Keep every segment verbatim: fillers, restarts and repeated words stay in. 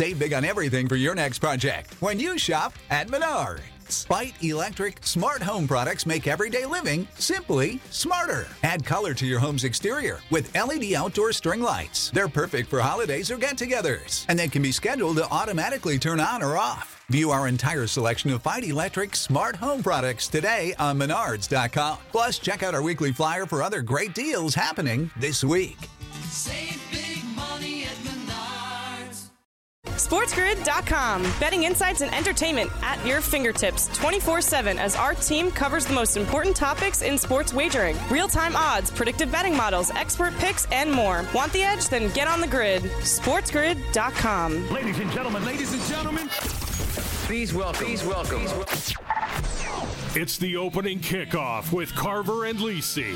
Save big on everything for your next project when you shop at Menards. Spite Electric smart home products make everyday living simply smarter. Add color to your home's exterior with L E D outdoor string lights. They're perfect for holidays or get-togethers, and they can be scheduled to automatically turn on or off. View our entire selection of Spite Electric smart home products today on Menards dot com. Plus, check out our weekly flyer for other great deals happening this week. Save big money at Menards. SportsGrid dot com. Betting insights and entertainment at your fingertips twenty-four seven as our team covers the most important topics in sports wagering. Real-time odds, predictive betting models, expert picks, and more. Want the edge? Then get on the grid. SportsGrid dot com. Ladies and gentlemen, ladies and gentlemen, please welcome, please welcome. Please welcome. It's the opening kickoff with Carver and Lisi.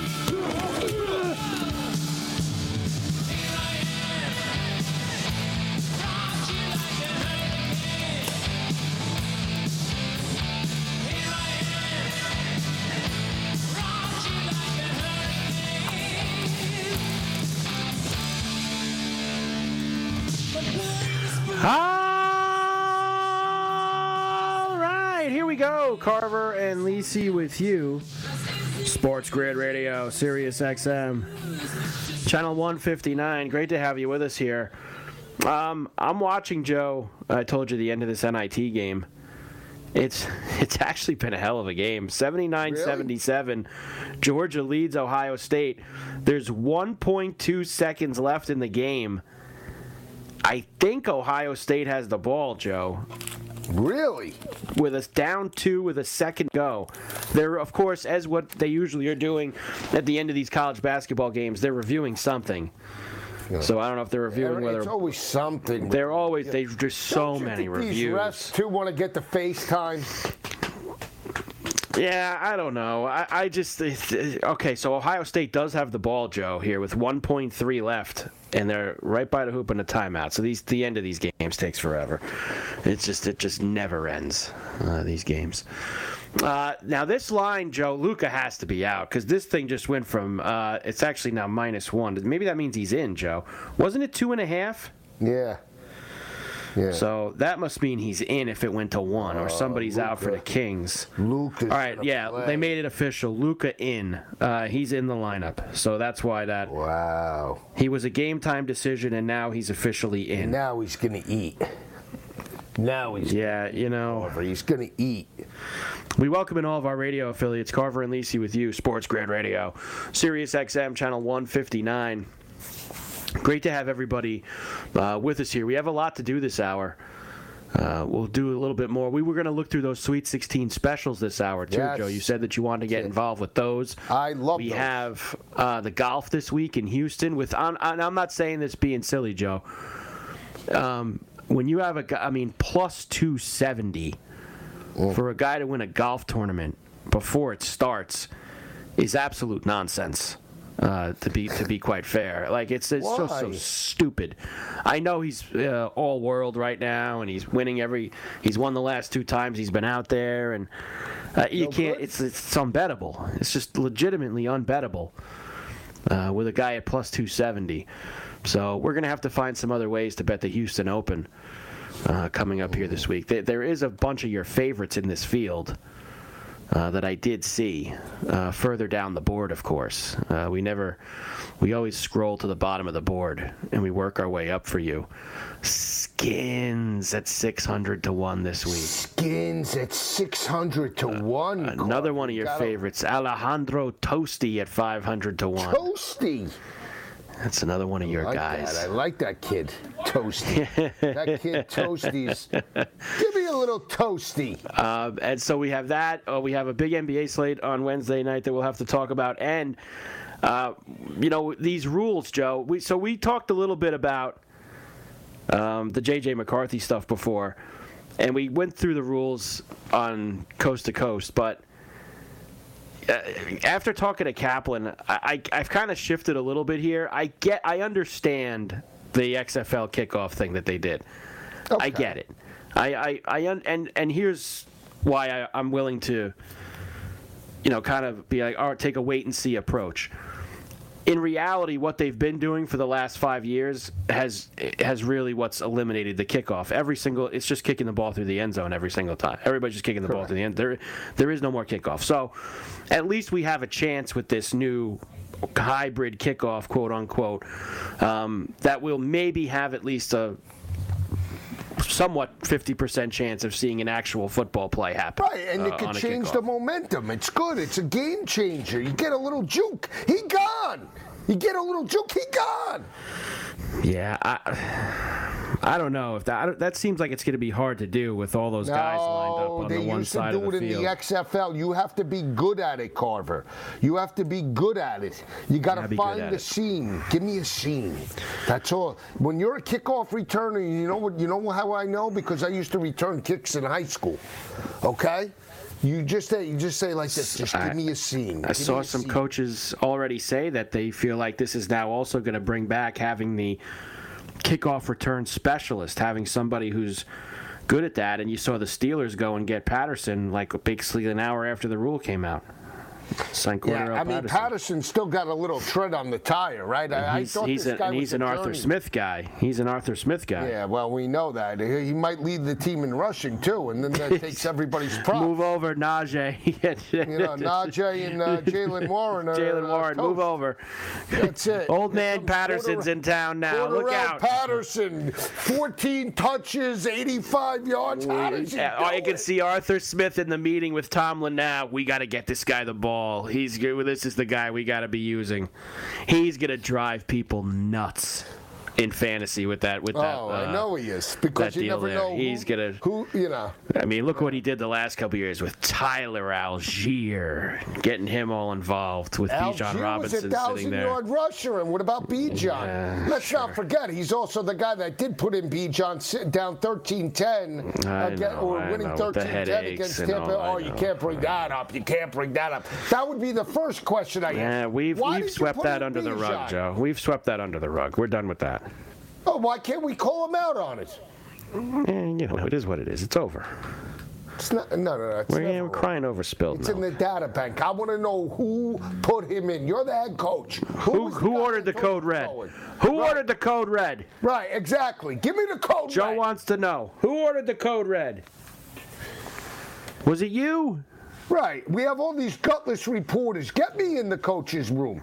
All right, here we go. Carver and Lisi with you. Sports Grid Radio, Sirius X M, Channel one fifty-nine. Great to have you with us here. Um, I'm watching, Joe. I told you the end of this N I T game. It's it's actually been a hell of a game. seventy-nine seventy-seven. Really? Georgia leads Ohio State. There's one point two seconds left in the game. I think Ohio State has the ball, Joe. Really? With us down two with a second go. They're, of course, as what they usually are doing at the end of these college basketball games, they're reviewing something. Yeah. So I don't know if they're reviewing yeah, whether... It's always something. They're always... There's just so don't you many think reviews. These refs, too, want to get the FaceTime? Yeah, I don't know. I, I just... Okay, so Ohio State does have the ball, Joe, here with one point three left. And they're right by the hoop in a timeout. So these the end of these games takes forever. It's just it just never ends. Uh, these games. Uh, now this line, Joe, Luka has to be out because this thing just went from. Uh, it's actually now minus one. Maybe that means he's in, Joe. Wasn't it two and a half? Yeah. Yeah. So that must mean he's in if it went to one, or somebody's uh, out for the Kings. Luka. All right, yeah, play. They made it official. Luka in. Uh, he's in the lineup, so that's why that. Wow. He was a game time decision, and now he's officially in. Now he's gonna eat. Now he's. Yeah, you know. Over. He's gonna eat. We welcome in all of our radio affiliates. Carver and Lisi with you, Sports Grid Radio, Sirius X M, Channel one fifty-nine. Great to have everybody uh, with us here. We have a lot to do this hour. Uh, we'll do a little bit more. We were going to look through those Sweet sixteen specials this hour, too, yes. Joe. You said that you wanted to get involved with those. I love we those. We have uh, the golf this week in Houston. With on, on, I'm not saying this being silly, Joe. Um, when you have a, I mean, plus two seventy mm. for a guy to win a golf tournament before it starts is absolute nonsense. Uh, to be to be quite fair, like it's it's Why? just so stupid. I know he's uh, all world right now, and he's winning every. He's won the last two times he's been out there, and uh, you no can't. Good? It's it's unbettable. It's just legitimately unbettable uh, with a guy at plus two seventy. So we're gonna have to find some other ways to bet the Houston Open uh, coming up here this week. There, there is a bunch of your favorites in this field. Uh, that I did see uh, further down the board, of course. Uh, we never, we always scroll to the bottom of the board and we work our way up for you. Skins at six hundred to one this week. Skins at six hundred to one. Uh, another one of your Got favorites, Alejandro Tosti at five hundred to one. Tosti. That's another one of your I like guys. That. I like that kid, Toasty. That kid, Toasty's. Give me a little Toasty. Uh, and so we have that. Uh, we have a big N B A slate on Wednesday night that we'll have to talk about. And, uh, you know, these rules, Joe. We So we talked a little bit about um, the J J McCarthy stuff before. And we went through the rules on Coast to Coast. But Uh, after talking to Kaplan, I, I, I've kind of shifted a little bit here. I get, I understand the X F L kickoff thing that they did. Okay. I get it. I, I, I un, and and here's why I, I'm willing to, you know, kind of be like, all right, take a wait and see approach. in reality, what they've been doing for the last five years has has really what's eliminated the kickoff. Every single, it's just kicking the ball through the end zone every single time. Everybody's just kicking the Correct. ball through the end. There, there is no more kickoff. So, at least we have a chance with this new hybrid kickoff, quote unquote, um, that will maybe have at least a somewhat fifty percent chance of seeing an actual football play happen. Right, and uh, it could change the momentum. It's good. It's a game changer. You get a little juke, he gone. You get a little juke, he gone. Yeah, I, I don't know if that. I don't, that seems like it's going to be hard to do with all those no, guys lined up on the one side of the field. They used to do it in the X F L. You have to be good at it, Carver. You have to be good at it. You got to find the it. seam. Give me a seam. That's all. When you're a kickoff returner, you know what? You know how I know? Because I used to return kicks in high school. Okay. You just say you just say like this. Just give me a scene. I saw some scene. Coaches already say that they feel like this is now also going to bring back having the kickoff return specialist, having somebody who's good at that. And you saw the Steelers go and get Patterson like basically an hour after the rule came out. Yeah, I mean, Patterson. Patterson still got a little tread on the tire, right? I, he's, I thought he's this a, guy and he's was an a Arthur journey. Smith guy. He's an Arthur Smith guy. Yeah, well, we know that. He might lead the team in rushing, too, and then that takes everybody's props. Move over, Najee. you know, Najee and uh, Jalen Warren. Jalen Warren, uh, move over. That's it. Old man Some Patterson's quarter, in town now. Look out. Patterson, fourteen touches, eighty-five yards. How does he yeah, do you can it? see Arthur Smith in the meeting with Tomlin now. We got to get this guy the ball. He's good. This is the guy we got to be using. He's going to drive people nuts in fantasy with that. With oh, that, uh, I know he is because you never there. know He's who, gonna. Who you know? I mean, look what he did the last couple of years with Tyler Algier, getting him all involved with Bijan Robinson was a sitting there. thousand-yard rusher, and what about Bijan? Yeah, Let's sure. not forget he's also the guy that did put in Bijan sitting down thirteen ten against, or I winning know, thirteen ten against Tampa. All, oh, you can't bring that up. You can't bring that up. That would be the first question I. Yeah, we've Why we've swept that under the rug, Joe. We've swept that under the rug. We're done with that. Oh, why can't we call him out on it? And, you know, it is what it is. It's over. It's not, no, no, no. It's we're, never yeah, we're crying over spilled It's milk. in the data bank. I want to know who put him in. You're the head coach. Who, who, who ordered the code red? Who right. ordered the code red? Right, exactly. Give me the code Joe red. Joe wants to know. Who ordered the code red? Was it you? Right. We have all these gutless reporters. Get me in the coach's room.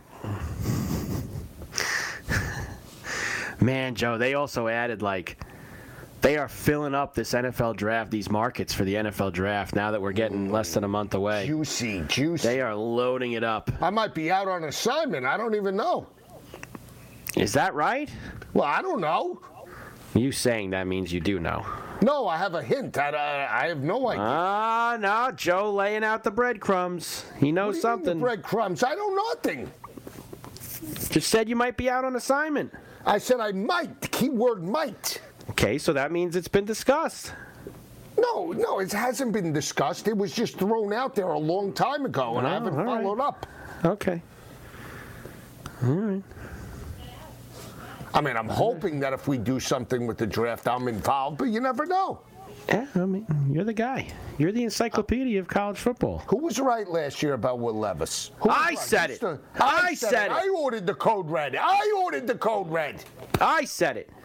Man, Joe, they also added, like, they are filling up this N F L draft, these markets for the N F L draft, now that we're getting less than a month away. Juicy, juicy. They are loading it up. I might be out on assignment. I don't even know. Is that right? Well, I don't know. You saying that means you do know. No, I have a hint. I, I, I have no idea. Ah, uh, no, Joe laying out the breadcrumbs. He knows what do you something. mean the breadcrumbs? I know nothing. Just said you might be out on assignment. I said I might. Keyword might. Okay, so that means it's been discussed. No, no, it hasn't been discussed. It was just thrown out there a long time ago, and oh, I haven't followed right. up. Okay. All right. I mean, I'm hoping that if we do something with the draft, I'm involved, but you never know. Yeah, I mean, you're the guy. You're the encyclopedia of college football. Who was right last year about Will Levis? Who I right? said it. The, I, I said, said it. it. I ordered the code red. I ordered the code red. I said it.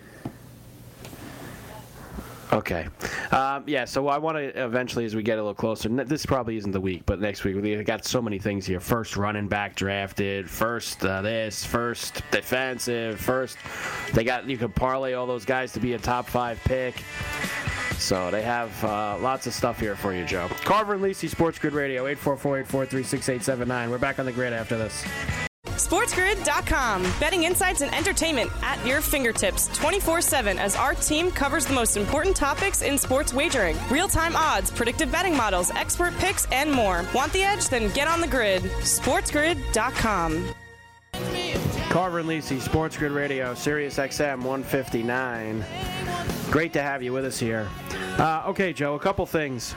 Okay. Um, yeah, so I want to eventually, as we get a little closer, this probably isn't the week, but next week, we got so many things here. First running back drafted, first uh, this, first defensive, first, they got, you can parlay all those guys to be a top five pick. So they have uh, lots of stuff here for you, Joe. Carver and Lisi, Sports Grid Radio, eight four four, eight four three, six eight seven nine. We're back on the grid after this. SportsGrid dot com. Betting insights and entertainment at your fingertips twenty-four seven as our team covers the most important topics in sports wagering. Real-time odds, predictive betting models, expert picks, and more. Want the edge? Then get on the grid. SportsGrid dot com. Carver and Lisi, Sports Grid Radio, Sirius X M one fifty-nine. Great to have you with us here. Uh, okay, Joe, a couple things.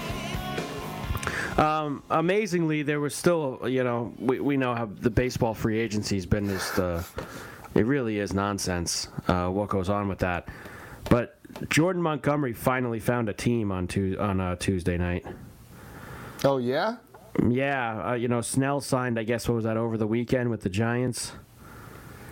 Um, amazingly, there was still, you know, we, we know how the baseball free agency's been just, uh, it really is nonsense, uh, what goes on with that. But Jordan Montgomery finally found a team on, tu- on uh, Tuesday night. Oh, yeah? Yeah, uh, you know, Snell signed, I guess, what was that, over the weekend with the Giants?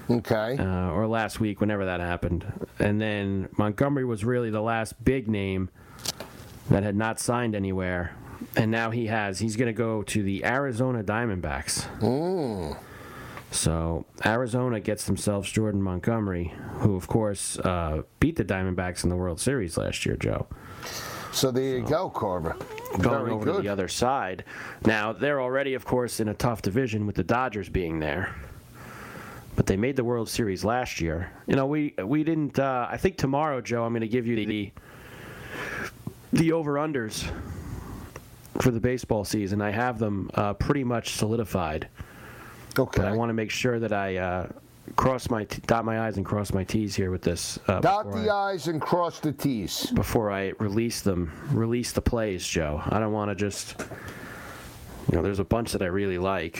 Okay. Uh, or last week, whenever that happened. And then Montgomery was really the last big name that had not signed anywhere. And now he has. He's going to go to the Arizona Diamondbacks. Mm. So Arizona gets themselves Jordan Montgomery, who, of course, uh, beat the Diamondbacks in the World Series last year, Joe. So there you so, go, Carver. Going Very over good. to the other side. Now, they're already, of course, in a tough division with the Dodgers being there. But they made the World Series last year. You know, we we didn't. Uh, I think tomorrow, Joe, I'm going to give you the the over-unders for the baseball season. I have them uh, pretty much solidified. Okay. But I want to make sure that I uh, cross my t- dot my I's and cross my T's here with this. Uh, dot the I, I's and cross the T's before I release them. Release the plays, Joe. I don't want to just. You know, there's a bunch that I really like.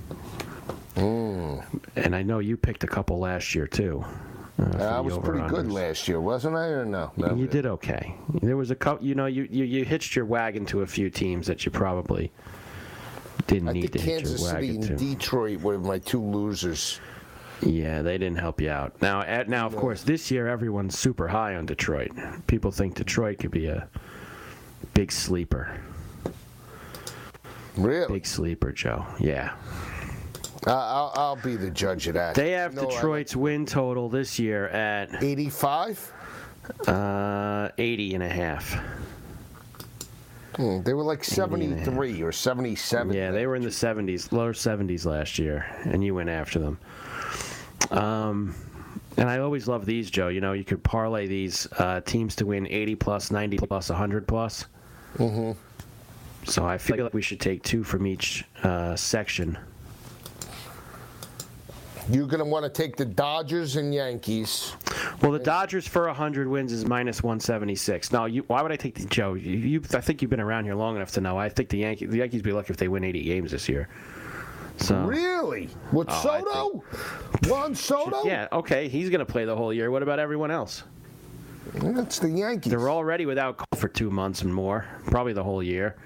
Mm. And I know you picked a couple last year, too. Uh, I was pretty good last year, wasn't I, or no? no you did okay. There was a couple, you know, you, you, you hitched your wagon to a few teams that you probably didn't I need to think hitch Kansas your City wagon and to. Detroit were my two losers. Yeah, they didn't help you out. Now, at, now, of no. course, this year everyone's super high on Detroit. People think Detroit could be a big sleeper. Really? Big sleeper, Joe. Yeah. Uh, I'll, I'll be the judge of that. They have no, Detroit's win total this year at eighty-five? Uh, eighty and a half. Hmm, they were like seventy-three or seventy-seven. Yeah, they were in the seventies, lower seventies last year, and you went after them. Um, and I always love these, Joe. You know, you could parlay these uh, teams to win eighty plus, ninety plus, one hundred plus. Mm-hmm. So I feel like we should take two from each uh, section. You're going to want to take the Dodgers and Yankees. Well, the Dodgers for one hundred wins is minus one seventy-six. Now, you, why would I take the Joe? You, you, I think you've been around here long enough to know. I think the Yankees, the Yankees be lucky if they win eighty games this year. So, really? With oh, Soto? Juan Soto? Yeah, okay. He's going to play the whole year. What about everyone else? That's the Yankees. They're already without Cole for two months and more, probably the whole year.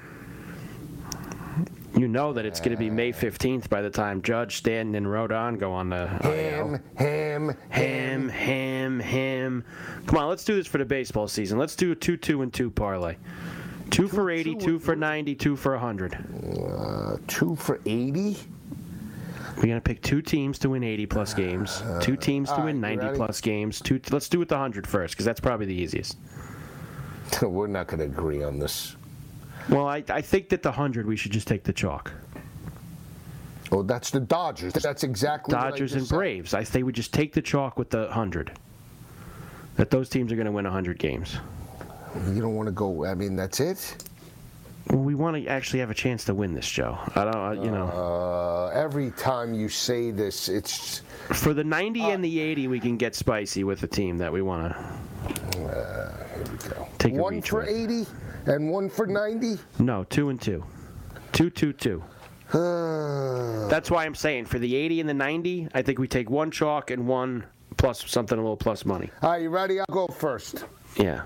You know that it's going to be May fifteenth by the time Judge, Stanton, and Rodon go on the ham, ham, ham, ham, ham. Come on, let's do this for the baseball season. Let's do a two, two, and two parlay. Two, two for eighty, two, two for ninety, two for one hundred. Uh, two for eighty? We're going to pick two teams to win eighty plus games, two teams to uh, win right, ninety plus games. Two. Let's do it the one hundred first, because that's probably the easiest. We're not going to agree on this. Well, I, I think that the one hundred, we should just take the chalk. Oh, that's the Dodgers. That's exactly Dodgers what I and said. Braves. I say we just take the chalk with the one hundred. That those teams are going to win one hundred games. You don't want to go, I mean, that's it? Well, we want to actually have a chance to win this, Joe. I don't, uh, you know. Uh, every time you say this, it's... For the ninety uh, and the eighty, we can get spicy with the team that we want to uh, here we go. take a One reach for with. eighty and one for ninety? No, two and two. Two, two, two. Uh, That's why I'm saying for the eighty and the ninety, I think we take one chalk and one plus something, a little plus money. All right, you ready? I'll go first. Yeah.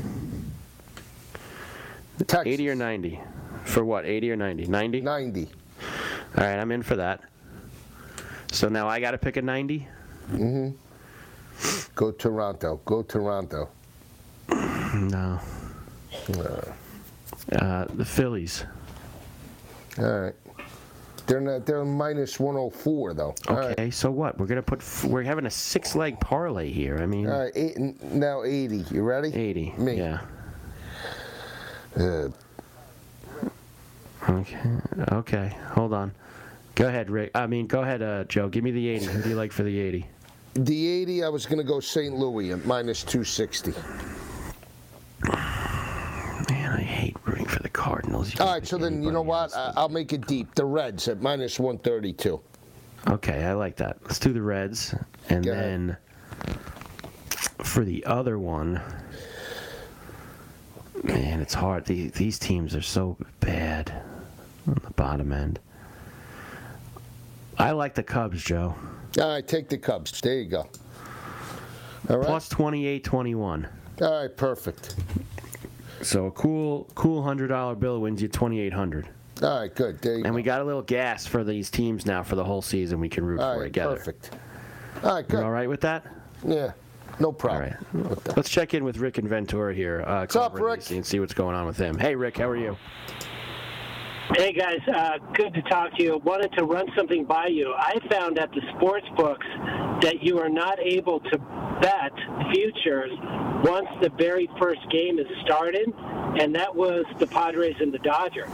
Texas. eighty or ninety? For what, eighty or ninety? ninety? ninety. All right, I'm in for that. So now I got to pick a ninety? Mm-hmm. Go Toronto. Go Toronto. No. Uh, Uh, the Phillies. all right. They're not. They're minus one oh four though. All Okay, right. so what? We're gonna put. F- we're having a six-leg parlay here. I mean, All right. Eight, now eighty. You ready? eighty. Me. Yeah. Uh, Okay. Okay. Hold on. Go ahead, Rick. I mean, go ahead, uh, Joe. Give me the eighty. Who do you like for the eighty? the eighty. I was going to go Saint Louis at minus two sixty. Man, I hate rooting for the Cardinals. You All can't right. pick So then you know anybody what? else. I- I'll make it deep. The Reds at minus one thirty-two. Okay, I like that. Let's do the Reds, and Go ahead. then for the other one, man, it's hard. These, these teams are so bad on the bottom end. I like the Cubs, Joe. All right. Take the Cubs. There you go. All right. Plus twenty-eight twenty-one. All right. Perfect. So a cool, cool one hundred dollar bill wins you twenty-eight hundred. All right. Good. There you And go. we got a little gas for these teams now for the whole season. We can root All for right. together. Perfect. All right, good. You all right with that? Yeah, no problem. All right. Let's check in with Rick and Ventura here. Uh, what's up, Rick? And see what's going on with him. Hey, Rick, how are you? Hey, guys. Uh, good to talk to you. Wanted to run something by you. I found at the sports books that you are not able to bet futures once the very first game is started, and that was the Padres and the Dodgers.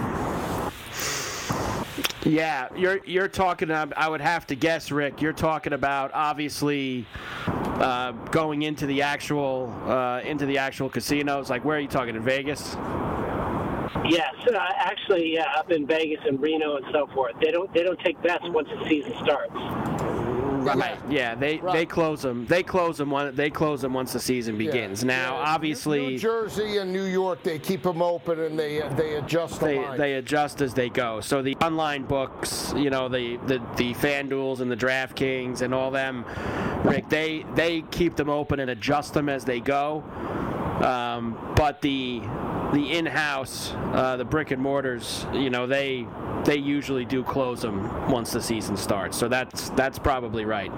Yeah, you're you're talking. I would have to guess, Rick. You're talking about obviously uh, going into the actual uh, into the actual casinos. Like, where are you talking? In Vegas? Yes, uh, actually, yeah, up in Vegas and Reno and so forth. They don't they don't take bets once the season starts. Right. Yeah, they, right. they close them. They close them. One, they close them once the season begins. Yeah. Now, yeah. obviously, New Jersey and New York, they keep them open and they they adjust the they lines. they adjust as they go. So the online books, you know, the the the FanDuels and the DraftKings and all them, Rick, they they keep them open and adjust them as they go. Um, but the the in-house, uh, the brick and mortars, you know, they they usually do close them once the season starts. So that's that's probably right.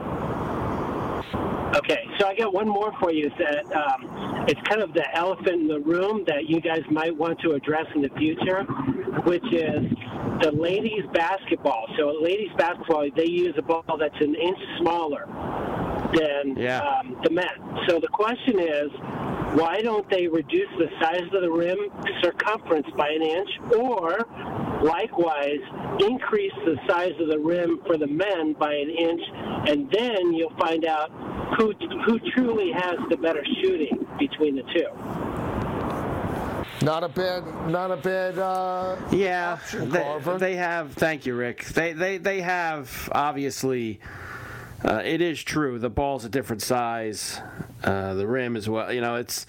Okay, so I got one more for you. That um, it's kind of the elephant in the room that you guys might want to address in the future, which is the ladies basketball. So ladies basketball, they use a ball that's an inch smaller than yeah. um, the men. So the question is, why don't they reduce the size of the rim circumference by an inch, or likewise increase the size of the rim for the men by an inch, and then you'll find out who who truly has the better shooting between the two. Not a bad, not a bad. Uh, yeah, option, they, they have. Thank you, Rick. They they they have obviously. Uh, it is true. The ball's a different size. Uh, the rim as well. You know, it's.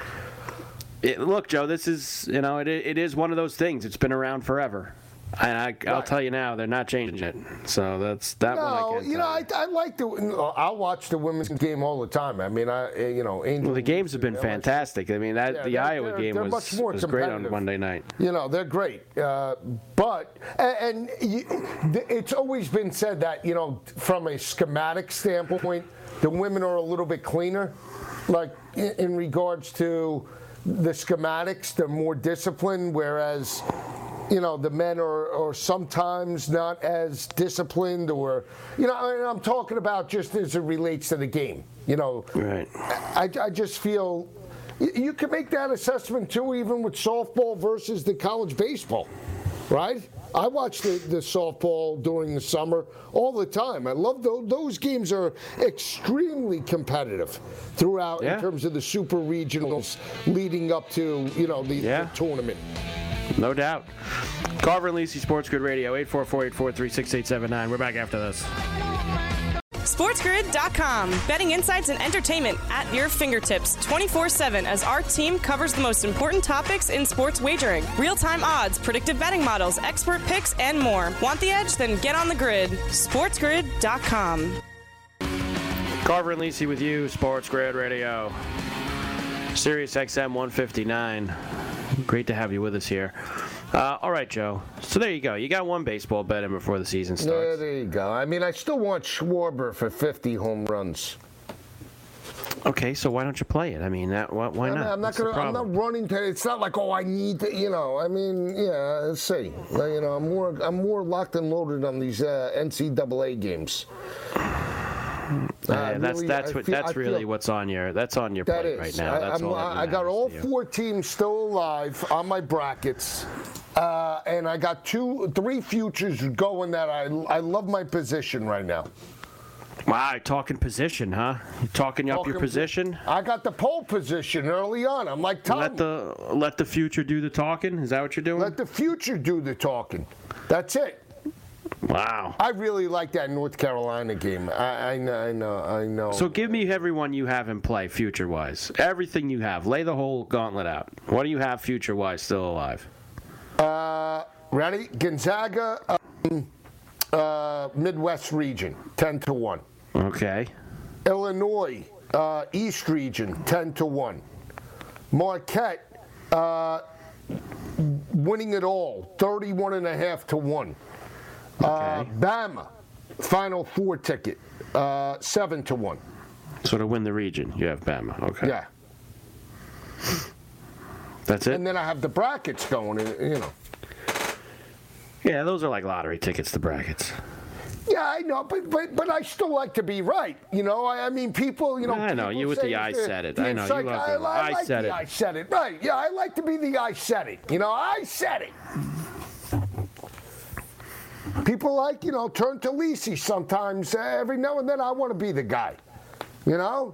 It, look, Joe. This is. You know, it it is one of those things. It's been around forever, and I, I'll right. tell you now, they're not changing it. So that's that no, one. I can't you know, tell I, I like the. I'll watch the women's game all the time. I mean, I you know, Angel, well, the games have been fantastic. I mean, that Yeah, the they're- Iowa they're- game they're was, much more was great on competitive. Monday night. You know, they're great. Uh, but, and, and you, it's always been said that, you know, from a schematic standpoint, the women are a little bit cleaner, like in, in regards to the schematics, they're more disciplined, whereas, you know, the men are, are sometimes not as disciplined, or, you know, and I'm talking about just as it relates to the game. You know, Right. I, I just feel you can make that assessment too, even with softball versus the college baseball, right? I watch the, the softball during the summer all the time. I love those. Those games are extremely competitive throughout Yeah. in terms of the super regionals leading up to, you know, the, Yeah. the tournament. No doubt. Carver and Lisi, Sports Grid Radio, eight four four, eight four three, six eight seven nine. We're back after this. SportsGrid dot com. Betting insights and entertainment at your fingertips twenty-four seven as our team covers the most important topics in sports wagering. Real-time odds, predictive betting models, expert picks, and more. Want the edge? Then get on the grid. SportsGrid dot com. Carver and Lisi with you, Sports Grid Radio. Sirius X M one fifty-nine. Great to have you with us here. Uh, all right, Joe. So there you go. You got one baseball bet in before the season Yeah, starts. there you go. I mean, I still want Schwarber for fifty home runs. Okay, so why don't you play it? I mean, that, why, why I'm, not? I'm not What's the gonna. I'm problem? not running to. It's not like, oh, I need to. You know. I mean, yeah. Let's see. You know, I'm more. I'm more locked and loaded on these uh, N C double A games. Yeah, I that's really- that's I what feel- that's I feel- really what's on your that's on your That plate is. right now. I, That's I'm- all that I got all matters to you. four teams still alive on my brackets, uh, and I got two, three futures going that I I love my position right now. Wow, talking position, huh? You talking up your Talking- position? I got the pole position early on. I'm like, Tom, Let the let the future do the talking. Is that what you're doing? let the future do the talking. That's it. Wow. I really like that North Carolina game. I, I know, I know, I know. So give me everyone you have in play future-wise. Everything you have. Lay the whole gauntlet out. What do you have future-wise still alive? Uh, ready? Gonzaga, um, uh, Midwest region, ten to one. Okay. Illinois, uh, East region, ten to one. Marquette, uh, winning it all, thirty-one and a half to one. Uh, Okay. Bama, Final Four ticket, uh, seven to one. So to win the region, you have Bama. Okay. Yeah. That's it? And then I have the brackets going, you know. Yeah, those are like lottery tickets, the brackets. Yeah, I know, but but but I still like to be right. You know, I, I mean, people, you know. I know, you with the I said it. I know, you love I, the I, I like said the it. I said it, right. Yeah, I like to be the I said it. You know, I said it. People like, you know, turn to Lisi sometimes. Uh, every now and then I want to be the guy. You know?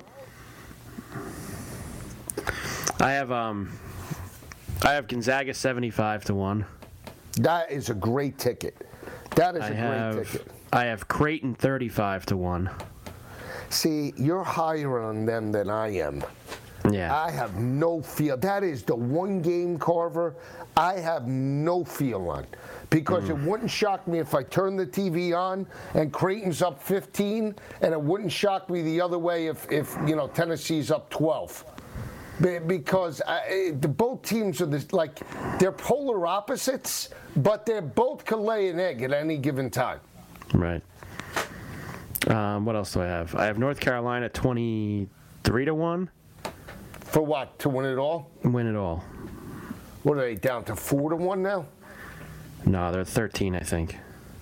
I have, um, I have Gonzaga seventy-five to one. That is a great ticket. That is I a have, great ticket. I have Creighton thirty-five to one. See, you're higher on them than I am. Yeah. I have no feel. That is the one game, Carver, I have no feel on. Because mm. it wouldn't shock me if I turned the T V on and Creighton's up fifteen, and it wouldn't shock me the other way if, if you know, Tennessee's up twelve. Because I, the, both teams are this, like, they're polar opposites, but they both can lay an egg at any given time. Right. Um, what else do I have? I have North Carolina twenty-three to one. For what? To win it all? Win it all. What are they, down to four to one now? No, they're thirteen, I think.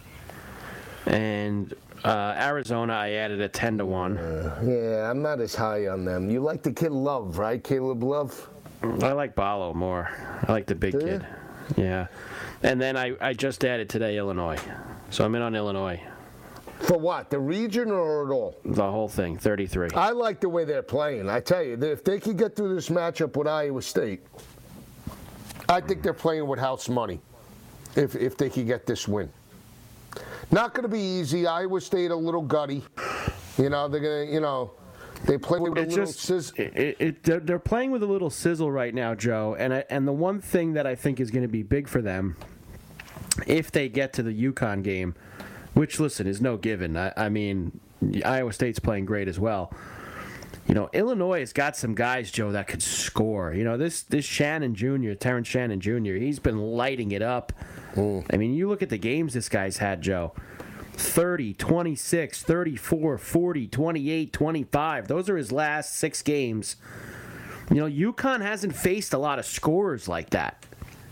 And uh, Arizona, I added a ten to one. Uh, yeah, I'm not as high on them. You like the kid Love, right? Caleb Love? I like Ballo more. I like the big Do kid. you? Yeah. And then I, I just added today Illinois. So I'm in on Illinois. For what? The region or at all? The whole thing, thirty-three. I like the way they're playing. I tell you, if they could get through this matchup with Iowa State, I think they're playing with house money. If if they could get this win. Not going to be easy. Iowa State a little gutty. You know, they're going to, you know, they play with it's a little just, sizzle. It, it, they're, they're playing with a little sizzle right now, Joe. And I, and the one thing that I think is going to be big for them, if they get to the UConn game, which, listen, is no given. I, I mean, Iowa State's playing great as well. You know, Illinois has got some guys, Joe, that could score. You know, this this Shannon Junior, Terrence Shannon Junior, he's been lighting it up. Mm. I mean, you look at the games this guy's had, Joe. thirty, twenty-six, thirty-four, forty, twenty-eight, twenty-five. Those are his last six games. You know, UConn hasn't faced a lot of scorers like that.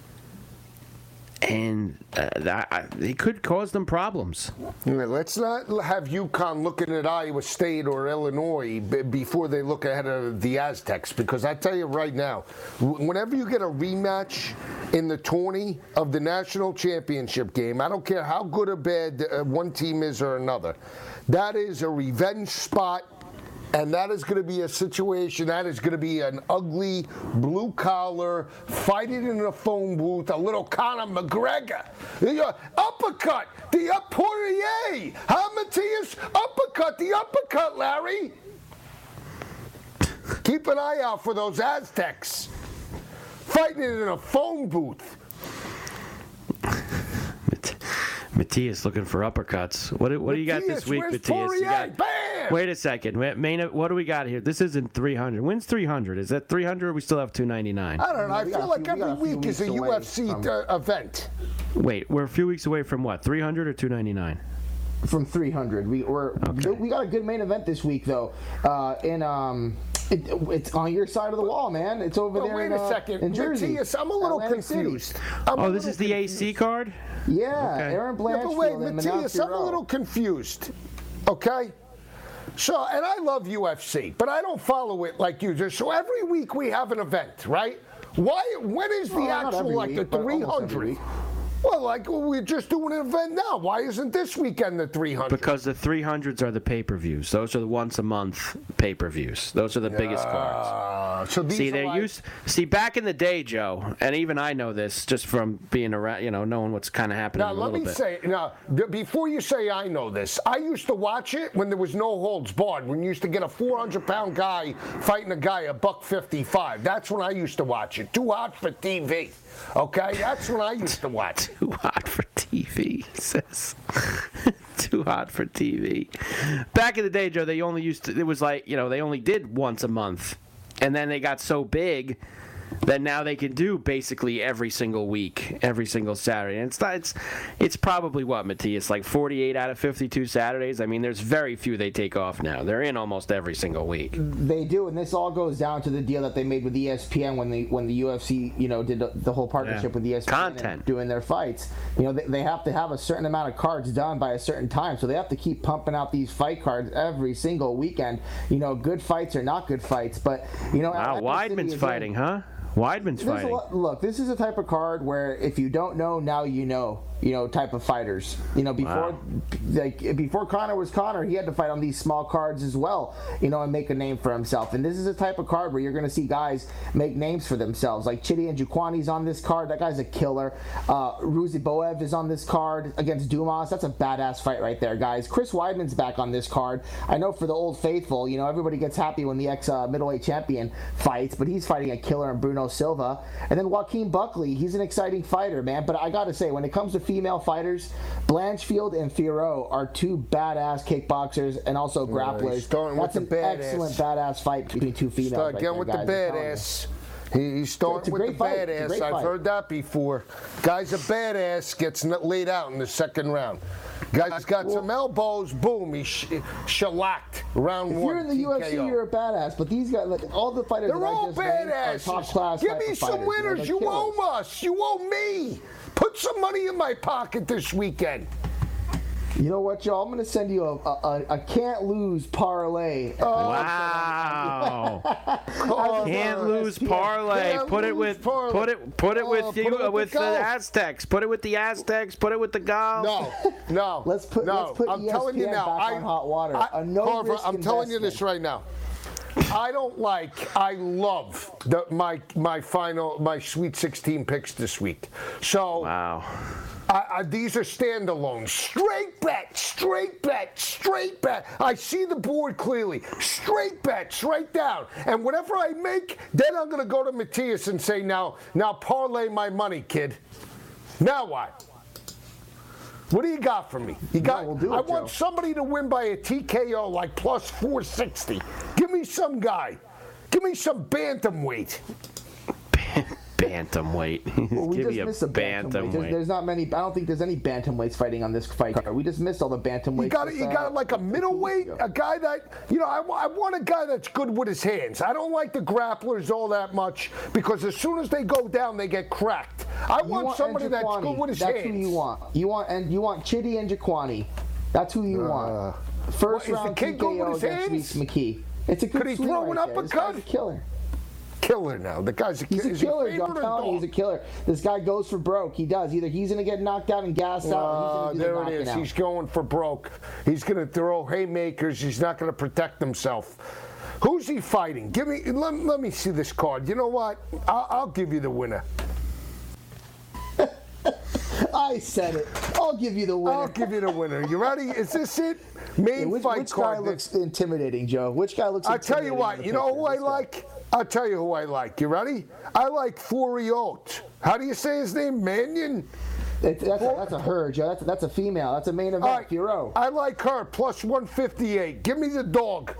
And uh, that, it could cause them problems. Let's not have UConn looking at Iowa State or Illinois b- before they look ahead of the Aztecs, because I tell you right now, whenever you get a rematch in the tourney of the national championship game, I don't care how good or bad one team is or another, that is a revenge spot. And that is going to be a situation, that is going to be an ugly, blue-collar, fighting in a phone booth, a little Conor McGregor. The uh, uppercut, the up Poirier. Huh, Matthias? Uppercut, the uppercut, Larry. Keep an eye out for those Aztecs. Fighting in a phone booth. Matthias looking for uppercuts. What, what Matthias, do you got this week, Matthias? Poirier? You got, Bam! Wait a second. Main, what do we got here? This isn't three hundred. When's three hundred? Is that three hundred or we still have two ninety-nine? I don't know. I feel like every week is a U F C from, uh, event. Wait, we're a few weeks away from what? three hundred or two ninety-nine? From three hundred. We we're, okay. we got a good main event this week, though. Uh, in um, it, it's on your side of the wall, man. It's over well, there wait in, a uh, second. in Jersey. Matthias, I'm a little Atlantic confused. Oh, this is the confused. A C card? Yeah, okay. Aaron Blanchfield. Yeah, but wait, and Matthias, I'm a little confused. Okay? So, and I love U F C, but I don't follow it like you do. So every week we have an event, right? Why? When is the well, actual, like, week, the three hundred? Well, like, well, we're just doing an event now. Why isn't this weekend the three hundred? Because the three hundreds are the pay-per-views. Those are the once-a-month pay-per-views. Those are the uh, biggest cards. So these see, are they like... used see back in the day, Joe, and even I know this just from being around, you know, knowing what's kind of happening. Now, a let little me bit. say, now, before you say I know this, I used to watch it when there was no holds barred. When you used to get a four hundred pound guy fighting a guy a buck fifty-five. That's when I used to watch it. Too hot for T V. Okay, that's when I used to watch. Too hot for T V, he says. Too hot for T V. Back in the day, Joe, they only used to, it was like, you know, they only did once a month. And then they got so big then now they can do basically every single week, every single Saturday. And it's not, it's it's probably what, Matthias, like forty-eight out of fifty-two Saturdays. I mean, there's very few they take off now. They're in almost every single week. They do, and this all goes down to the deal that they made with E S P N when the when the U F C, you know, did the whole partnership Yeah. with E S P N Content. and doing their fights. You know, they, they have to have a certain amount of cards done by a certain time, so they have to keep pumping out these fight cards every single weekend. You know, good fights or not good fights, but you know, Wow, Atlantic City Weidman's is fighting, in- huh? Weidman's There's a fighting. lot- look, this is a type of card where if you don't know, now you know. You know, type of fighters. You know, before Wow. like before Conor was Conor, he had to fight on these small cards as well. You know, and make a name for himself. And this is a type of card where you're going to see guys make names for themselves. Like Chidi Njokwani's on this card. That guy's a killer. Uh, Ruzi Boev is on this card against Dumas. That's a badass fight right there, guys. Chris Weidman's back on this card. I know for the old faithful, you know, everybody gets happy when the ex uh, middleweight champion fights, but he's fighting a killer in Bruno Silva. And then Joaquin Buckley, he's an exciting fighter, man. But I got to say, when it comes to female fighters, Blanchfield and Fierro are two badass kickboxers and also grapplers. starting with That's the an badass. excellent badass fight between two females. Start right getting there, with guys. the I'm telling you. badass. He, he's starting It's a with the great fight. It's a badass. great I've fight. heard that before. Guy's a badass, gets n- laid out in the second round. Guy's got some elbows, boom, he's sh- shellacked. Round If one. you're in the U F C, T K O. you're a badass. But these guys, like, all the fighters They're that I all just named are top class. badasses. Give type me of some fighters, you know, winners. they're You killers. owe us. You owe me. Put some money in my pocket this weekend. You know what, y'all? I'm going to send you a, a, a can't lose parlay. Wow. Oh, Can't uh, lose parlay. Can't Put it lose with parlay. put it put it Uh, with put you it with the with the golf. Aztecs. Put it with the Aztecs. Put it with the golf. No, no. Let's put- no. let's put I'm E S P N telling you now. back I, on hot water. I, A no Carver, risk I'm telling you this investment. right now. I don't like. I love the, my my final my Sweet sixteen picks this week. So Wow. I, I, these are standalones. Straight bet, straight bet, straight bet. I see the board clearly. Straight bets right down. And whatever I make, then I'm going to go to Matthias and say, now, now parlay my money, kid. Now what? What do you got for me? You got. we'll do it, I want Joe. somebody to win by a T K O like plus four sixty. Give me some guy. Give me some bantamweight. Bantamweight. Well, we Give just me a missed a bantamweight. There's, bantamweight. there's not many. I don't think there's any bantamweights fighting on this fight card. We just missed all the bantamweights. You got you uh, got like a middleweight, a guy that you know. I, wa- I want a guy that's good with his hands. I don't like the grapplers all that much because as soon as they go down, they get cracked. I You want, somebody that's Njokwani. good with his That's hands. who you want. You want and you want Chidi and Njokwani. That's who you Uh, want. First what, is the round kid T K good with O his against hands? Reese McKee. It's a good Could he swing throw right an there. This uppercut? guy's a killer. Killer now. The guy's a, He's ki- a is he killer, Joe. favorite I'm or telling you, dog? he's a killer. This guy goes for broke. He does. Either he's going to get knocked out and gassed out, or Uh, he's going to do the there it knocking is. out. He's going for broke. He's going to throw haymakers. He's not going to protect himself. Who's he fighting? Give me. Let, let me see this card. You know what? I'll, I'll give you the winner. I said it. I'll give you the winner. I'll give you the winner. You ready? Is this it? Main Yeah, which fight which card. guy looks intimidating, Joe? Which guy looks I'll tell you intimidating on what. the You know picture? who I This guy. like? I'll tell you who I like. You ready? I like Furiot. How do you say his name? Mannion? It, that's, a, that's a her, Joe. That's a, that's a female. That's a main event. All right. Firo. I like her. Plus one fifty-eight. Give me the dog.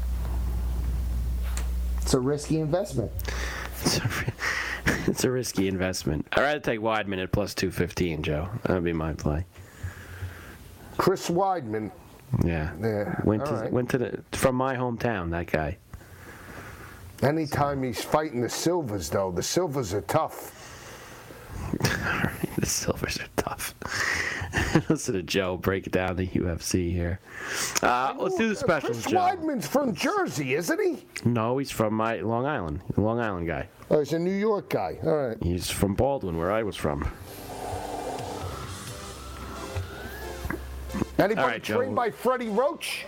It's a risky investment. It's a, it's a risky investment. I'd rather take Weidman at plus two fifteen, Joe. That would be my play. Chris Weidman. Yeah. Yeah, Went all to right. went to the from my hometown. That guy. Anytime he's fighting the Silvers, though, the Silvers are tough. The Silvers are tough. Listen to Joe break down the U F C here. Uh, let's do the specials, Chris Joe. Weidman's from Jersey, isn't he? No, he's from my Long Island. Long Island guy. Oh, he's a New York guy. All right. He's from Baldwin, where I was from. Anybody All right, Joe. trained by Freddie Roach?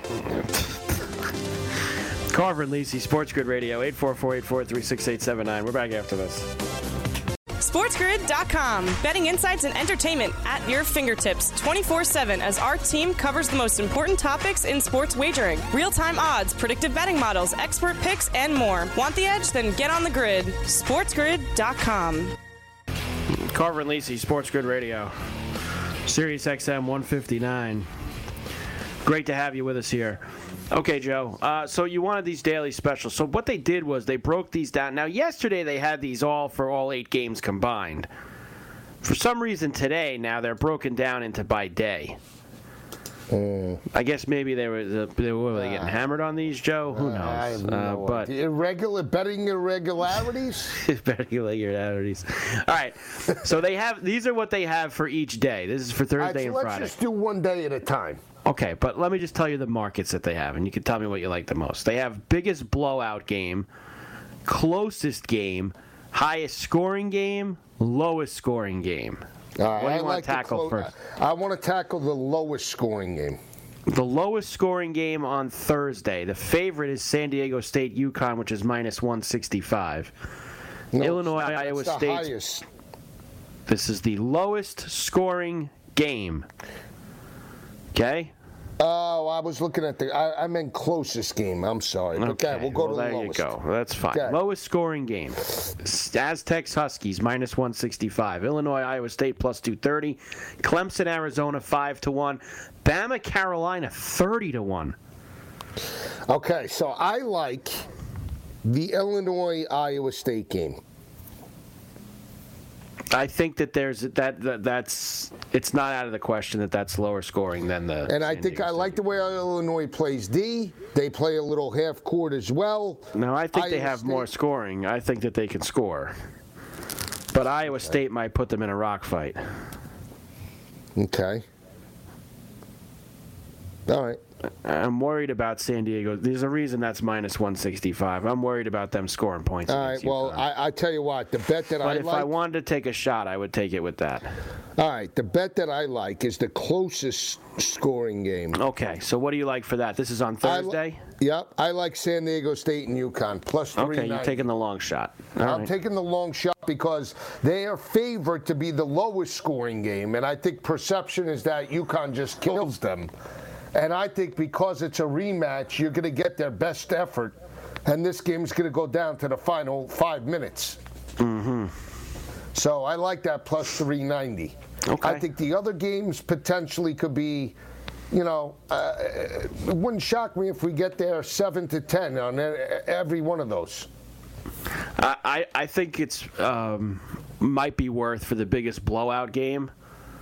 Carver and Lisi, Sports Grid Radio, eight four four, eight four three, six eight seven nine. We're back after this. SportsGrid dot com. Betting insights and entertainment at your fingertips twenty-four seven as our team covers the most important topics in sports wagering. Real-time odds, predictive betting models, expert picks, and more. Want the edge? Then get on the grid. SportsGrid dot com. Carver and Lisi, Sports Grid Radio, Sirius X M one fifty-nine. Great to have you with us here. Okay, Joe. Uh, so you wanted these daily specials. So what they did was they broke these down. Now, yesterday they had these all for all eight games combined. For some reason today, now they're broken down into by day. Mm. I guess maybe they were, they were, were they getting hammered on these, Joe? Who knows? I have uh, no but idea. Irregular betting irregularities. betting irregularities. All right. So they have these are what they have for each day. This is for Thursday All right, so and let's Friday. just do one day at a time. Okay, but let me just tell you the markets that they have, and you can tell me what you like the most. They have biggest blowout game, closest game, highest scoring game, lowest scoring game. All right, what do you I want like to tackle clo- first? I want to tackle the lowest scoring game. The lowest scoring game on Thursday. The favorite is San Diego State UConn, which is minus one sixty-five. No, Illinois, it's not. Iowa It's the State. highest. This is the lowest scoring game. Okay? Oh, I was looking at the. I, I meant closest game. I'm sorry. Okay, we'll go well, to the there lowest. you go. That's fine. Okay. Lowest scoring game. Aztecs Huskies minus one sixty-five. Illinois Iowa State plus two thirty. Clemson Arizona five to one. Bama Carolina thirty to one. Okay, so I like the Illinois Iowa State game. I think that there's that, that that's it's not out of the question that that's lower scoring than the. And I San think Diego I State. like the way Illinois plays D. They play a little half court as well. No, I think they Iowa have State- more scoring. I think that they can score. But Iowa State might put them in a rock fight. Okay. All right. I'm worried about San Diego. There's a reason that's minus one sixty-five. I'm worried about them scoring points. All right. against Well, UConn. I, I tell you what, the bet that but I if like. I wanted to take a shot, I would take it with that. All right. The bet that I like is the closest scoring game. Okay, so what do you like for that? This is on I li- Thursday? Yep. I like San Diego State and UConn plus three. Okay, you're taking the long shot. All I'm right. taking the long shot because they are favored to be the lowest scoring game, and I think perception is that UConn just kills them. And I think because it's a rematch, you're going to get their best effort, and this game is going to go down to the final five minutes. Mm-hmm. So I like that plus three ninety. Okay. I think the other games potentially could be, you know, uh, it wouldn't shock me if we get there seven to ten on e- every one of those. I, I I think it's um, might be worth for the biggest blowout game.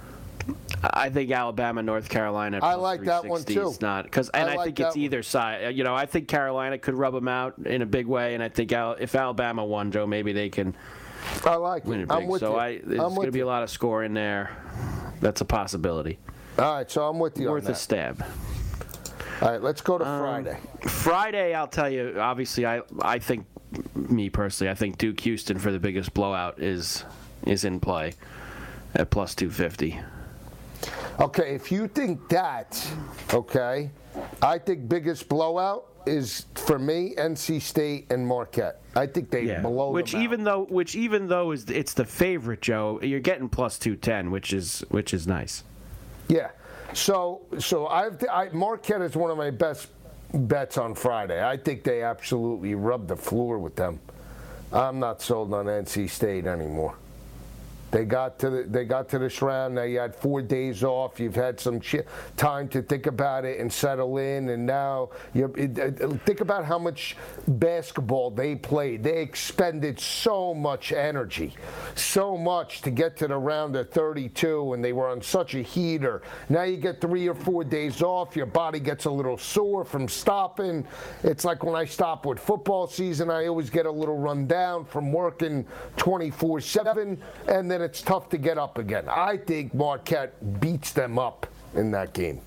I think Alabama, North Carolina. I like that one, three sixty too. is not because, and I I, like think it's that one. either side. You know, I think Carolina could rub them out in a big way, and I think Al, if Alabama won, Joe, maybe they can I like win it. it big. I'm with so you. I, there's I'm going to with be you. a lot of score in there. That's a possibility. All right, so I'm with you Worth on a that. stab. All right, let's go to Um, Friday. Friday, I'll tell you. Obviously, I I think me personally, I think Duke Houston for the biggest blowout is is in play at plus two fifty. Okay, if you think that, okay, I think biggest blowout is for me N C State and Marquette. I think they Yeah. blow Which them out. even though which even though is it's the favorite, Joe, you're getting plus two ten, which is which is nice. Yeah. So so I've I, Marquette is one of my best bets on Friday. I think they absolutely rubbed the floor with them. I'm not sold on N C State anymore. They got to the, they got to this round. Now you had four days off. You've had some ch- time to think about it and settle in. And now you think about how much basketball they played. They expended so much energy, so much to get to the round of thirty-two, and they were on such a heater. Now you get three or four days off. Your body gets a little sore from stopping. It's like when I stop with football season, I always get a little run down from working twenty-four seven, and then it's tough to get up again. I think Marquette beats them up in that game.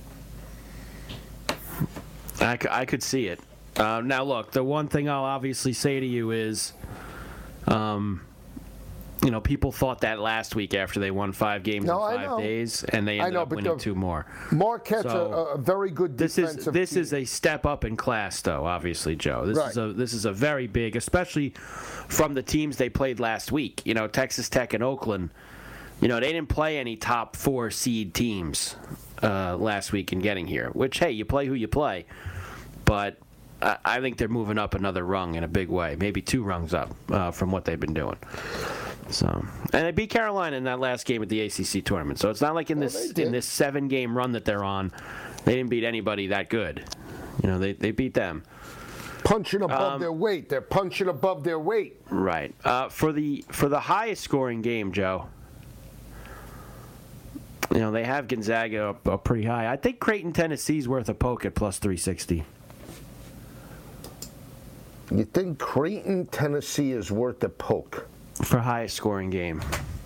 I, c- I could see it. Uh, now, look, the one thing I'll obviously say to you is, um, you know, people thought that last week after they won five games No, I in five know. days, and they I ended know, up but winning the- two more. Marquette's So, a, a very good This is defensive this team. is a step up in class, though. Obviously, Joe. This Right. is a this is a very big, especially from the teams they played last week. You know, Texas Tech and Oakland. You know, they didn't play any top four seed teams uh, last week in getting here. Which, hey, you play who you play, but I, I think they're moving up another rung in a big way, maybe two rungs up uh, from what they've been doing. So, and they beat Carolina in that last game at the A C C tournament. So it's not like in Well, this they did. in this seven game run that they're on, They didn't beat anybody that good. You know, they, they beat them. Punching above Um, their weight. They're punching above their weight. Right. Uh, for the for the highest scoring game, Joe, you know, they have Gonzaga up, up pretty high. I think Creighton, Tennessee's worth a poke at plus three sixty. You think Creighton, Tennessee is worth a poke? For highest scoring game.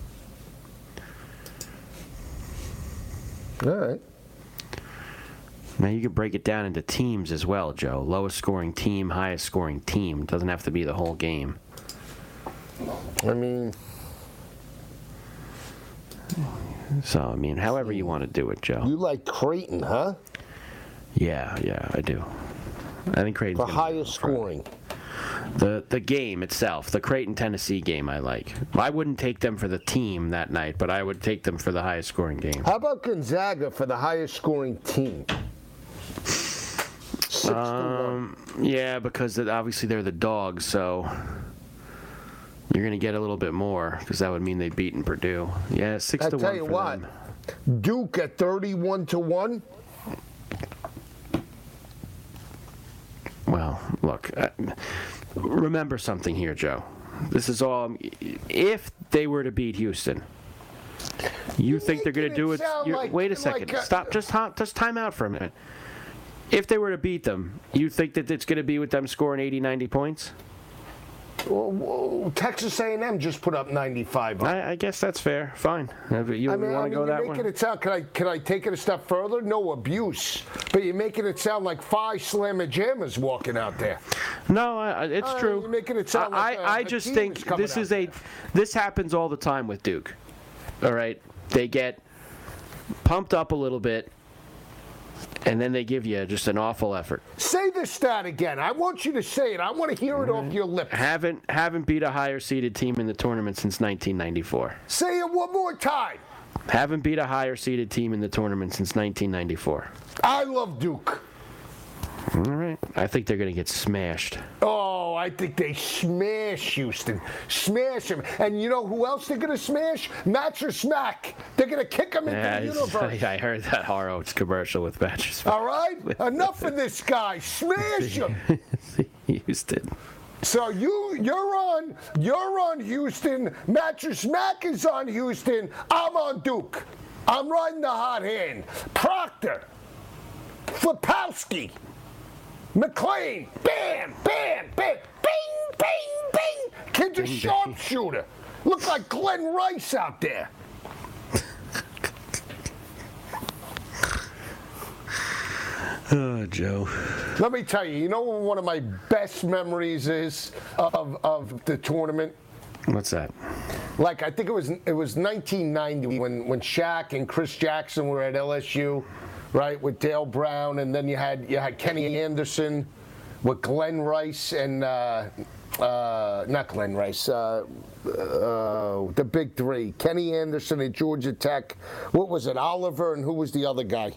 All right. Now, you can break it down into teams as well, Joe. Lowest scoring team, highest scoring team. It doesn't have to be the whole game. I mean... So, I mean, however you want to do it, Joe. You like Creighton, huh? Yeah, yeah, I do. I think Creighton's the highest scoring. The the game itself, the Creighton Tennessee game, I like. I wouldn't take them for the team that night, but I would take them for the highest scoring game. How about Gonzaga for the highest scoring team? Six um, to one. Yeah, because it, obviously they're the dogs, so you're going to get a little bit more because that would mean they've beaten Purdue. Yeah, six I to tell one you for what, them. Duke at thirty-one to one. Well, look, uh, remember something here, Joe. This is all. If they were to beat Houston, you You're think they're going to do it? sound like- Wait a second. like a- Stop. Just ha- just time out for a minute. If they were to beat them, you think that it's going to be with them scoring eighty, ninety points? Well, well, Texas A and M just put up ninety-five. I, I guess that's fair. Fine. If you I mean, want I to mean, go you're that making way? it sound. Can I can I take it a step further? No abuse, but you're making it sound like five slammer jammers walking out there. No, I, it's Uh, true. you're making it sound I, like, uh, I, I a just team think is coming this out is a. there. This happens all the time with Duke. All right, they get pumped up a little bit, and then they give you just an awful effort. Say the stat again. I want you to say it. I want to hear it off your lips. Haven't haven't beat a higher seeded team in the tournament since nineteen ninety-four. Say it one more time. Haven't beat a higher seeded team in the tournament since nineteen ninety-four. I love Duke. All right. I think they're going to get smashed. Oh, I think they smash Houston. Smash them. And you know who else they're going to smash? Match or Smack. They're going to kick them into Yeah, the it's- universe. I heard that Horowitz commercial with Matches. All right? Enough of this guy. Smash him. Houston. So you, you're on, you're on Houston. Mattress Mac is on Houston. I'm on Duke. I'm riding the hot hand. Proctor, Flipowski, McLean, bam, bam, bam, bing, bing, bing. Kid's a sharpshooter. Look like Glenn Rice out there. Oh, Joe. Let me tell you, you know what one of my best memories is of, of the tournament? What's that? Like, I think it was it was nineteen ninety when, when Shaq and Chris Jackson were at L S U, right, with Dale Brown, and then you had you had Kenny Anderson with Glenn Rice and uh, uh, not Glenn Rice, uh, uh, the big three, Kenny Anderson at Georgia Tech. What was it, Oliver, and who was the other guy?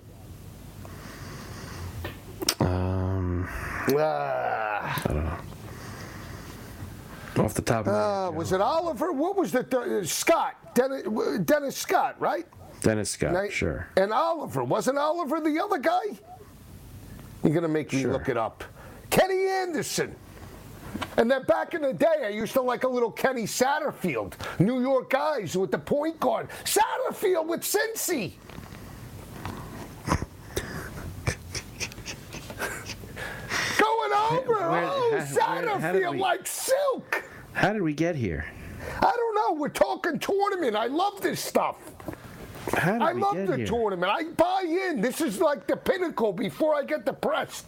Um, Uh, I don't know. Off the top of my uh, head, was it Oliver? What was the th- Scott? Dennis, Dennis Scott, right? Dennis Scott, Night- sure. And Oliver. Wasn't Oliver the other guy? You're going to make me Sure. look it up. Kenny Anderson. And then back in the day, I used to like a little Kenny Satterfield. New York guys with the point guard. Satterfield with Cincy. Going over. Where- oh, how- where- how did Satterfield we- like silk. How did we get here? I don't know. We're talking tournament. I love this stuff. How did I we love get the here? tournament. I buy in. This is like the pinnacle before I get depressed.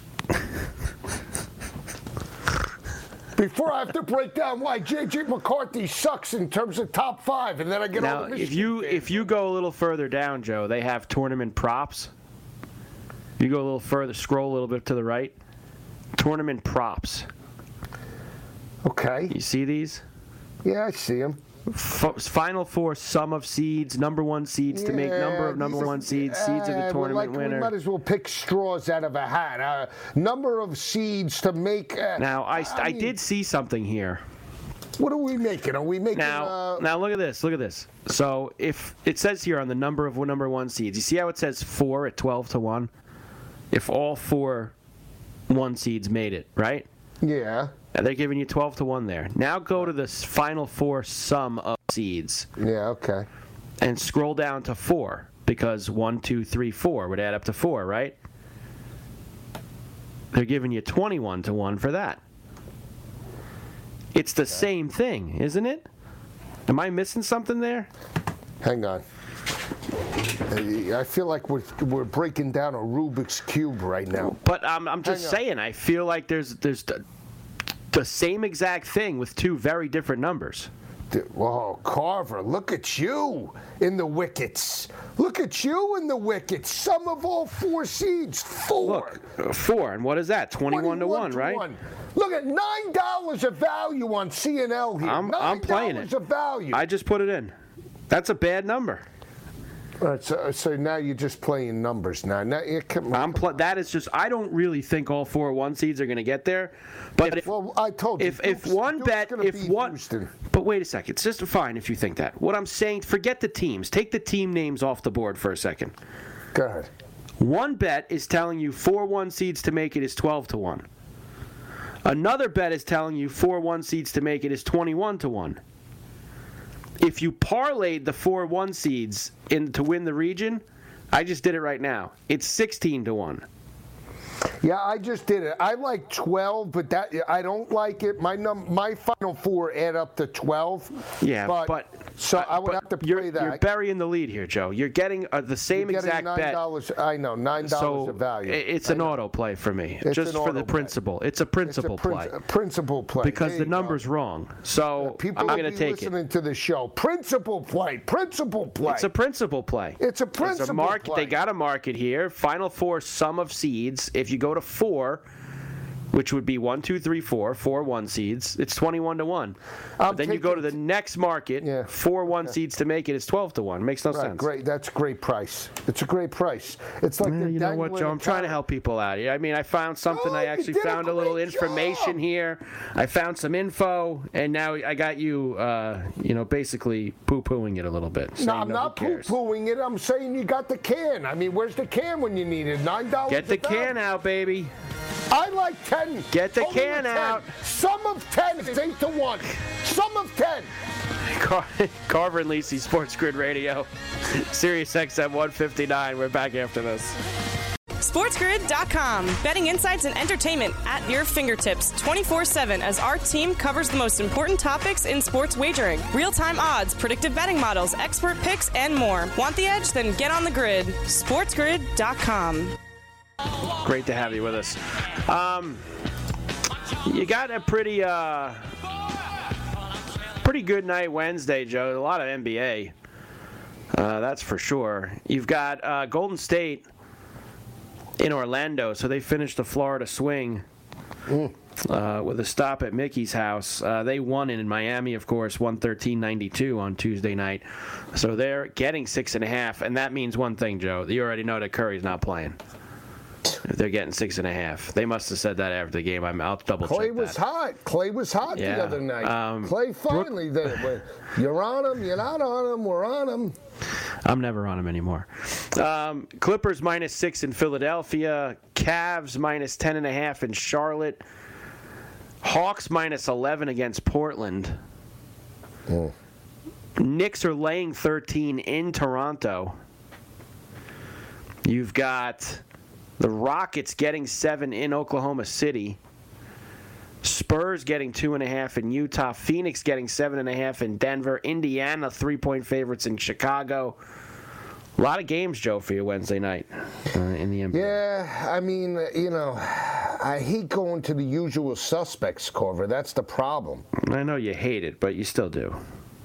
Before I have to break down why J J McCarthy sucks in terms of top five, and then I get all Now, the if Michigan you fans. if you go a little further down, Joe, they have tournament props. You go a little further, scroll a little bit to the right. Tournament props. Okay. You see these? Yeah, I see him. F- Final four, sum of seeds, number one seeds to make number of number one seeds, seeds of the tournament like, winner. We might as well pick straws out of a hat. Uh, number of seeds to make. Uh, Now, I, I, mean, did see something here. What are we making? Are we making? Now, uh, now look at this. Look at this. So if it says here on the number of number one seeds, you see how it says four at twelve to one? if all four one seeds made it, right? Yeah. And they're giving you twelve to one there. Now go to the final four sum of seeds. Yeah, okay. And scroll down to four, because one, two, three, four would add up to four, right? They're giving you twenty-one to one for that. It's the okay. same thing, isn't it? Am I missing something there? Hang on. I feel like we're we're breaking down a Rubik's Cube right now. But um, I'm just saying, I feel like there's there's the, the same exact thing with two very different numbers. Whoa, Carver, look at you in the wickets. Look at you in the wickets. Sum of all four seeds, four. Look, four, and what is that? twenty-one to one, right? One. Look at nine dollars of value on C N L here. I'm, I'm playing it. Of value. I just put it in. That's a bad number. All right, so, so now you're just playing numbers now. Now you come, I'm pl- that is just. I don't really think all four one seeds are going to get there. But if, well, I told you. If if one Duke's bet, if one. Houston. But wait a second. It's just fine if you think that. What I'm saying, forget the teams. Take the team names off the board for a second. Go ahead. One bet is telling you four one seeds to make it is twelve to one. Another bet is telling you four one seeds to make it is twenty-one to one. If you parlayed the four one seeds in to win the region, I just did it right now. It's sixteen to one. Yeah, I just did it. I like twelve, but that I don't like it. My num my final four add up to twelve. Yeah, but, but so I would have to play you're, that. You're burying the lead here, Joe. You're getting uh, the same you're exact nine dollars, bet. I know, nine dollars so of value. It's an auto play for me, it's just for the principle. Bet. It's a principle it's a prin- play. A principle play. Because there the number's go. wrong. So yeah, people I'm going to take listening it. to the show. Principle play. Principle play. It's a principle play. It's a principle it's a market, play. They got a market here. Final four sum of seeds. If you go to four, which would be one, two, three, four, four one seeds. It's twenty-one to one. But then you go to the next market, yeah. four one okay. seeds to make it is twelve to one. Makes no right, sense. Great, that's a great price. It's a great price. It's like well, you know what, Joe? I'm trying to help people out here. I mean, I found something. Oh, I actually found a, a little information job. here. I found some info, and now I got you, uh, you know, basically poo-pooing it a little bit. No, I'm not poo-pooing it. I'm saying you got the can. I mean, where's the can when you need it? Nine dollars. Get the can out, baby. I like ten. Get the Only can out. Sum of ten is eight to one. Sum of ten. Car- Carver and Lisi, Sports Grid Radio, Sirius X M one fifty-nine. We're back after this. SportsGrid dot com. Betting insights and entertainment at your fingertips twenty-four seven as our team covers the most important topics in sports wagering. Real-time odds, predictive betting models, expert picks, and more. Want the edge? Then get on the grid. SportsGrid dot com. Great to have you with us. Um, you got a pretty, uh, pretty good night Wednesday, Joe. A lot of N B A. Uh, that's for sure. You've got uh, Golden State in Orlando, so they finished the Florida swing uh, with a stop at Mickey's house. Uh, they won in Miami, of course, one thirteen ninety-two on Tuesday night. So they're getting six and a half, and that means one thing, Joe. You already know that Curry's not playing. If they're getting six and a half, they must have said that after the game. I'm, I'll double check. Clay was that. hot. Clay was hot yeah. the other night. Um, Clay finally did it. You're on him. You're not on him. We're on him. I'm never on him anymore. Um, Clippers minus six in Philadelphia. Cavs minus ten and a half in Charlotte. Hawks minus eleven against Portland. Mm. Knicks are laying thirteen in Toronto. You've got the Rockets getting seven in Oklahoma City. Spurs getting two and a half in Utah. Phoenix getting seven and a half in Denver. Indiana three-point favorites in Chicago. A lot of games, Joe, for you Wednesday night uh, in the N B A. Yeah, I mean, you know, I hate going to the usual suspects, Corver. That's the problem. I know you hate it, but you still do.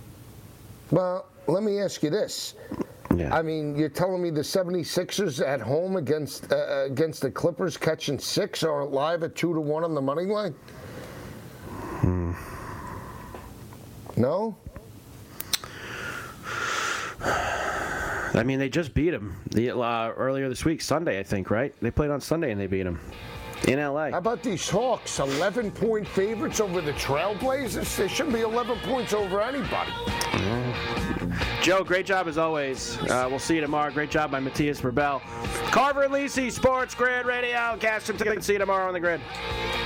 Well, let me ask you this. Yeah. I mean, you're telling me the seventy-sixers at home against uh, against the Clippers catching six are live at two to one on the money line? Hmm. No? I mean, they just beat them the, uh, earlier this week, Sunday, I think, right? They played on Sunday and they beat them in L A. How about these Hawks? eleven-point favorites over the Trailblazers? They should be eleven points over anybody. Yeah. Joe, great job as always. Uh, we'll see you tomorrow. Great job by Matthias Burbell. Carver and Lisi, Sports Grid Radio. Cast him. See you tomorrow on the Grid.